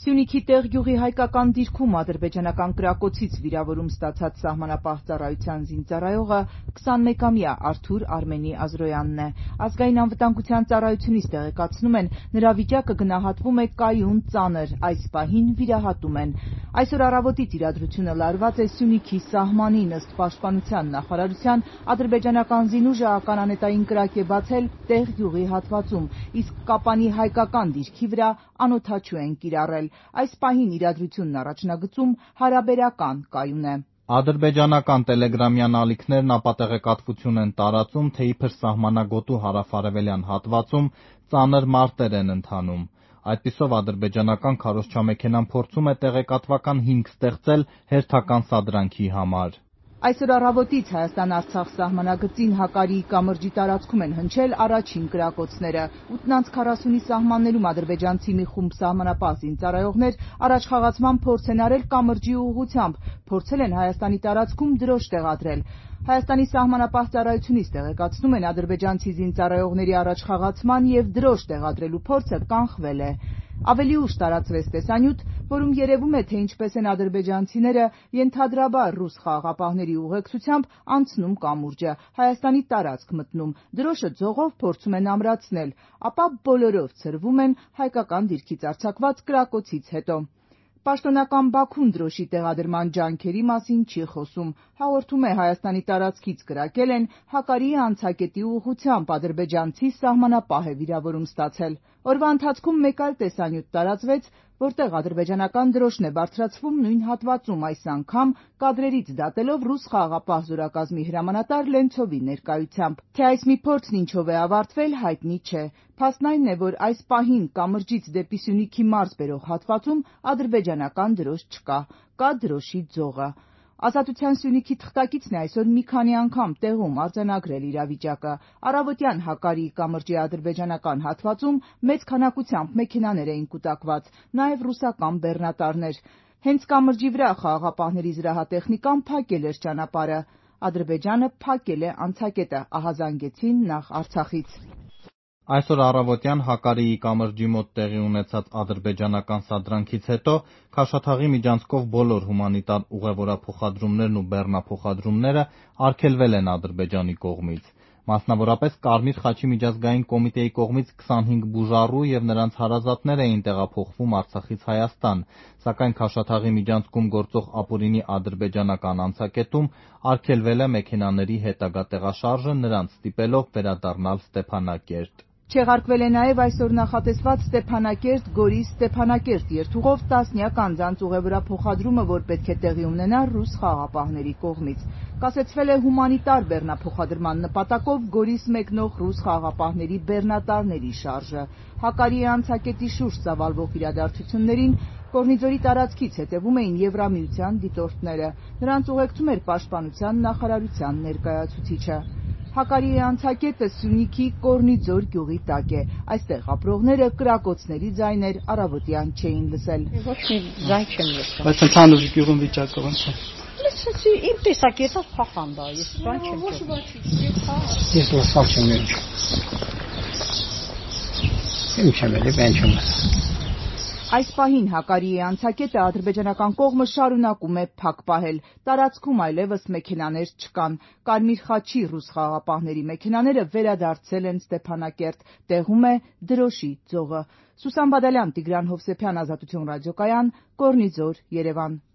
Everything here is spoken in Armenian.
Սյունիքի Տեղգյուղի հայկական դիրքում ադրբեջանական կրակոցից վիրավորում ստացած սահմանապահ ծառայության զինծառայողը 21-ամյա Արթուր Արմենի Ազրոյանն է։ Ազգային անվտանգության ծառայությունից տեղեկացնում են, նրա վիճակը գնահատվում է կայուն, ծանր, այս պահին վիրահատում են։ Այսօր առավոտից իրադրությունը լարված է Սյունիքի սահմանին, ըստ Պաշտպանության նախարարության, ադրբեջանական զինուժը ականանետային կրակ է բացել Տեղգյուղի հատվածում, իսկ Կապանի հայկական դիրքի վրա անօդաչու են կիրառել։ Այս պահին իրադրությունն առաջնագծում հարաբերական կայուն է։ Ադրբեջանական տելեգրամյան ալիքներն ապատեղեկատվություն են տարածում, թե իբր սահմանագոտու հարավարևելյան հատվածում ծանր մարտեր են ընթանում։ Այդպիսով ադրբեջանական քարոզչամեքենան փորձում է տեղեկատվական հիմք ստեղծել հերթական սադրանքի համար։ Այսօր առավոտից Հայաստան-Արցախ սահմանագծին Հակարիի կամրջի տարածքում են հնչել առաջին կրակոցները։ 8:40-ի սահմաններում ադրբեջանցի մի խումբ սահմանապահ զինծառայողներ առաջխաղացման փորձ են արել կամրջի ուղղությամբ, փորձել են Հայաստանի տարածքում դրոշ տեղադրել։ Հայաստանի սահմանապահ ծառայությունից տեղեկացնում են, ադրբեջանցի զինծառայողների առաջխաղացման և դրոշ տեղադրելու փորձը կանխվել է։ Ավելի ուշ տարածվեց տեսանյութ, որում երևում է, թե ինչպես են ադրբեջանցիները ենթադրաբար ռուս խաղաղապահների ուղեկցությամբ անցնում կամուրջը, Հայաստանի տարածք մտնում, դրոշը ձողով փորձում են ամրացնել, ապա բոլորով ցրվում են հայկական դիրքից արձակված կրակոցից հետո։ Պաշտոնական Բաքուն դրոշի տեղադրման ջանքերի մասին չի խոսում։ Հաղորդում է, Հայաստանի տարածքից կրակել են Հակարիի անցակետի ուղղությամբ, ադրբեջանցի սահմանապահ է վիրավորում ստացել։ Օրվա ընթացքում մեկ այլ տեսանյութ տարածվեց, որտեղ ադրբեջանական դրոշն է բարձրացվում նույն հատվածում, այս անգամ կադրերից դատելով ռուս խաղաղապահ զորակազմի հրամանատար Լենցովի ներկայությամբ։ Թե այս մի փորձն ինչով է ավարտվել, հայտնի չէ։ Փաստն այն է, որ այս պահին կամրջից դեպի Սյունիքի մարզ բերող հատվածում ադրբեջանական դրոշ չկա, կա դրոշի ձողը։ Ազատության Սյունիքի թղթակիցն է այսօր մի քանի անգամ տեղում արձանագրել իրավիճակը։ Առավոտյան Հակարիի կամրջի ադրբեջանական հատվածում մեծ քանակությամբ մեքենաներ էին կուտակված, նաև ռուսական բեռնատարներ։ Հենց կամրջի վրա խաղաղապահների զրահատեխնիկան փակել էր ճանապարհը։ Ադրբեջանը փակել է անցակետը, ահազանգեցին նախ Արցախից։ Այսօր առավոտյան Հակարիի կամրջի մոտ տեղի ունեցած ադրբեջանական սադրանքից հետո Քաշաթաղի միջանցքով բոլոր հումանիտար ուղևորափոխադրումներն ու բեռնափոխադրումները արգելվել են Ադրբեջանի կողմից։ Մասնավորապես Կարմիր խաչի միջազգային կոմիտեի կողմից 25 բուժառու և նրանց հարազատներ էին տեղափոխվում Արցախից Հայաստան, սակայն Քաշաթաղի միջանցքում գործող ապօրինի ադրբեջանական անցակետում արգելվել է մեքենաների հետագա տեղաշարժը, նրանց ստիպելով վերադառնալ Ստեփանակերտ։ Չեղարկվել է նաև այսօր նախատեսված Ստեփանակերտ-Գորիս-Ստեփանակերտ երթուղով տասնյակ անձանց ուղևորափոխադրումը, որ պետք է տեղի ունենա ռուս խաղաղապահների կողմից։ Կասեցվել է հումանիտար բեռնափոխադրման նպատակով Գորիս մեկնող ռուս խաղաղապահների բեռնատարների շարժը։ Հակարիի անցակետի շուրջ ծավալվող իրադարձություններին Կորնիձորի տարածքից հետևում էին Եվրամիության դիտորդները։ Նրանց ուղեկցում էր Պաշտպանության նախարարության ներկայացուցիչը։ Հակարիի անցակետը Սյունիքի Կորնիձոր գյուղի տակ է։ Այստեղ ապրողները կրակոցների ձայներ առավոտյան չէին լսել։ Ոչ մի ձայն չեմ լսում։ Բայց ընդհանուր գյուղում վիճակը ո՞նց է։ Լսեցի, իմ տեսակետով փախանդ է, ես բան չեմ լսում։ Ես լսալ չեմ եղել։ Ինչ եմ եղել, բան չեմ լսել։ Այս պահին Հակարիի անցակետը ադրբեջանական կողմը շարունակում է փակ պահել։ Տարածքում այլևս մեքենաներ չկան։ Կարմիր խաչի ռուս խաղաղապահների մեքենաները վերադարձել են Ստեփանակերտ, տեղում է դրոշի ձողը։ Սուսան Բադալյան, Տիգրան Հովսեփյան, Ազատություն ռադիոկայան, Կորնիձոր, Երևան։